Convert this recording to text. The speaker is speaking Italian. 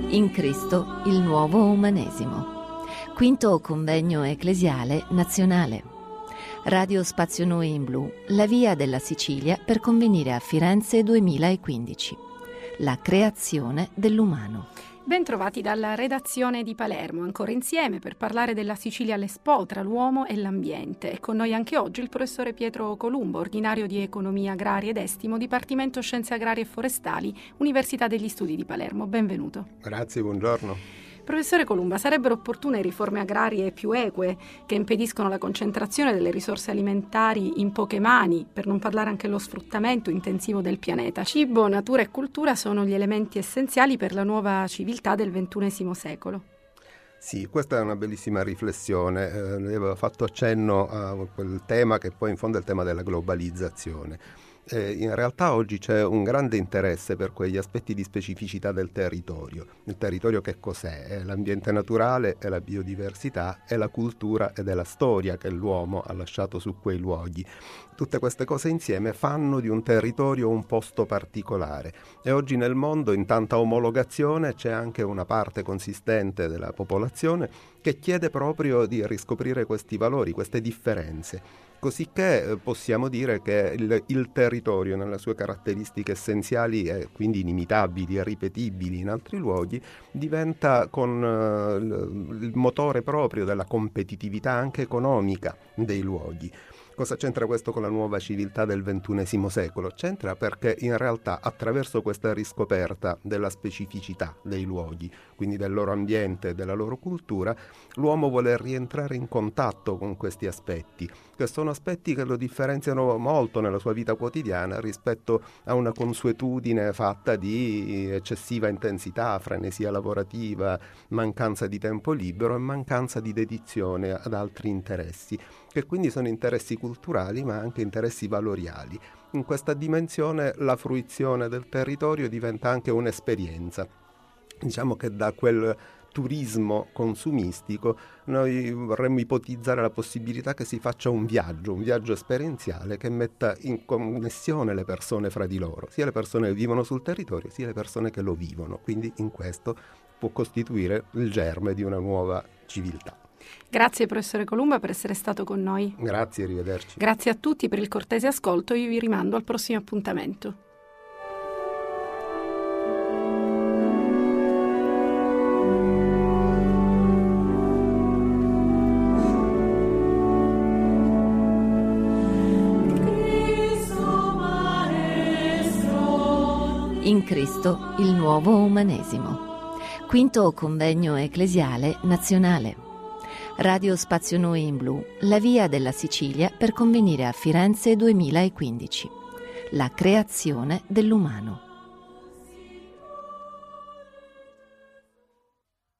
In Cristo il nuovo umanesimo. Quinto convegno ecclesiale nazionale. Radio Spazio Noi in Blu, la via della Sicilia per convenire a Firenze 2015. La creazione dell'umano. Bentrovati dalla redazione di Palermo, ancora insieme per parlare della Sicilia all'Expo tra l'uomo e l'ambiente. E con noi anche oggi il professore Pietro Columba, ordinario di Economia Agraria ed Estimo, Dipartimento Scienze Agrarie e Forestali, Università degli Studi di Palermo. Benvenuto. Grazie, buongiorno. Professore Columba, sarebbero opportune riforme agrarie più eque che impediscono la concentrazione delle risorse alimentari in poche mani, per non parlare anche dello sfruttamento intensivo del pianeta. Cibo, natura e cultura sono gli elementi essenziali per la nuova civiltà del XXI secolo. Sì, questa è una bellissima riflessione. Avevo fatto accenno a quel tema che poi in fondo è il tema della globalizzazione. In realtà oggi c'è un grande interesse per quegli aspetti di specificità del territorio. Il territorio che cos'è? È l'ambiente naturale, è la biodiversità, è la cultura ed è la storia che l'uomo ha lasciato su quei luoghi. Tutte queste cose insieme fanno di un territorio un posto particolare e oggi nel mondo in tanta omologazione c'è anche una parte consistente della popolazione che chiede proprio di riscoprire questi valori, queste differenze. Cosicché possiamo dire che il territorio nelle sue caratteristiche essenziali e quindi inimitabili e ripetibili in altri luoghi diventa con il motore proprio della competitività anche economica dei luoghi. Cosa c'entra questo con la nuova civiltà del XXI secolo? C'entra perché in realtà attraverso questa riscoperta della specificità dei luoghi, quindi del loro ambiente e della loro cultura, l'uomo vuole rientrare in contatto con questi aspetti, che sono aspetti che lo differenziano molto nella sua vita quotidiana rispetto a una consuetudine fatta di eccessiva intensità, frenesia lavorativa, mancanza di tempo libero e mancanza di dedizione ad altri interessi, che quindi sono interessi culturali ma anche interessi valoriali. In questa dimensione la fruizione del territorio diventa anche un'esperienza. Diciamo che da quel turismo consumistico noi vorremmo ipotizzare la possibilità che si faccia un viaggio esperienziale che metta in connessione le persone fra di loro, sia le persone che vivono sul territorio sia le persone che lo vivono, quindi in questo può costituire il germe di una nuova civiltà. Grazie professore Columba per essere stato con noi. Grazie, arrivederci. Grazie a tutti per il cortese ascolto, io vi rimando al prossimo appuntamento. In Cristo il nuovo umanesimo. Quinto convegno ecclesiale nazionale. Radio Spazio Noi in Blu, la via della Sicilia per convenire a Firenze 2015. La creazione dell'umano.